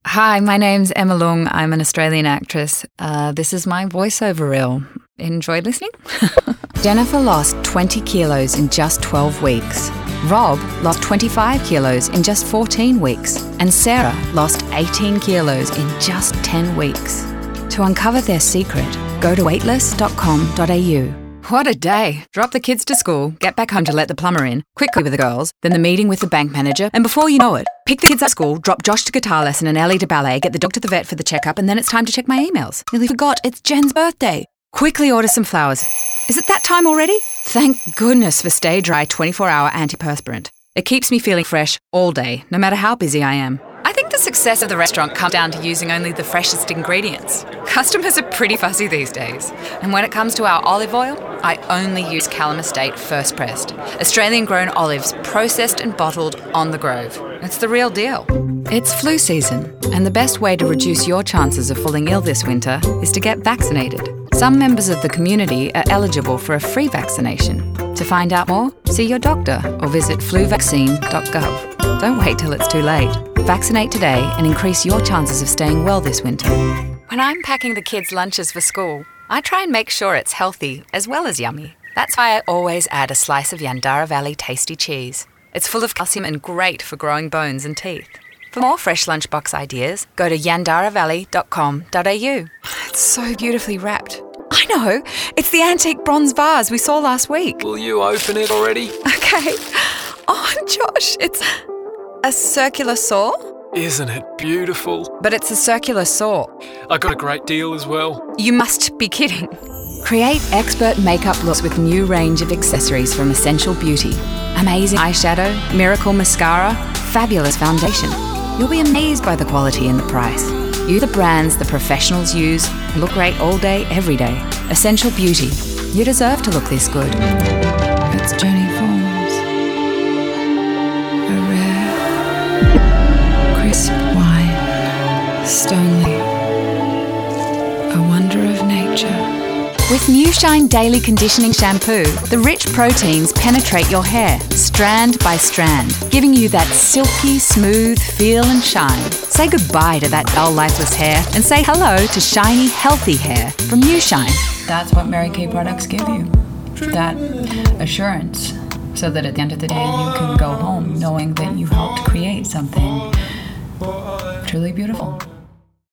Hi, my name's Emma Lung. I'm an Australian actress. This is my voiceover reel. Enjoyed listening? Jennifer lost 20 kilos in just 12 weeks. Rob lost 25 kilos in just 14 weeks. And Sarah lost 18 kilos in just 10 weeks. To uncover their secret, go to weightless.com.au. What a day. Drop the kids to school, get back home to let the plumber in, quickly with the girls, then the meeting with the bank manager, and before you know it, pick the kids up school, drop Josh to guitar lesson and Ellie to ballet, get the dog to the vet for the checkup, and then it's time to check my emails. Nearly forgot, it's Jen's birthday. Quickly order some flowers. Is it that time already? Thank goodness for Stay Dry 24-hour antiperspirant. It keeps me feeling fresh all day, no matter how busy I am. I think the success of the restaurant comes down to using only the freshest ingredients. Customers are pretty fussy these days. And when it comes to our olive oil, I only use Callum Estate First Pressed. Australian-grown olives processed and bottled on the Grove. It's the real deal. It's flu season, and the best way to reduce your chances of falling ill this winter is to get vaccinated. Some members of the community are eligible for a free vaccination. To find out more, see your doctor or visit fluvaccine.gov. Don't wait till it's too late. Vaccinate today and increase your chances of staying well this winter. When I'm packing the kids' lunches for school, I try and make sure it's healthy as well as yummy. That's why I always add a slice of Yandara Valley tasty cheese. It's full of calcium and great for growing bones and teeth. For more fresh lunchbox ideas, go to yandaravalley.com.au. It's so beautifully wrapped. I know, it's the antique bronze vase we saw last week. Will you open it already? Okay. Oh, Josh, it's a circular saw? Isn't it beautiful? But it's a circular saw. I got a great deal as well. You must be kidding. Create expert makeup looks with new range of accessories from Essential Beauty. Amazing eyeshadow, miracle mascara, fabulous foundation. You'll be amazed by the quality and the price. Use the brands the professionals use. Look great all day, every day. Essential Beauty. You deserve to look this good. It's Jenny Forms. A rare, crisp wine. Stonely. A wonder of nature. With New Shine Daily Conditioning Shampoo, the rich proteins penetrate your hair, strand by strand, giving you that silky, smooth feel and shine. Say goodbye to that dull, lifeless hair and say hello to shiny, healthy hair from New Shine. That's what Mary Kay products give you, that assurance, so that at the end of the day you can go home knowing that you helped create something truly beautiful.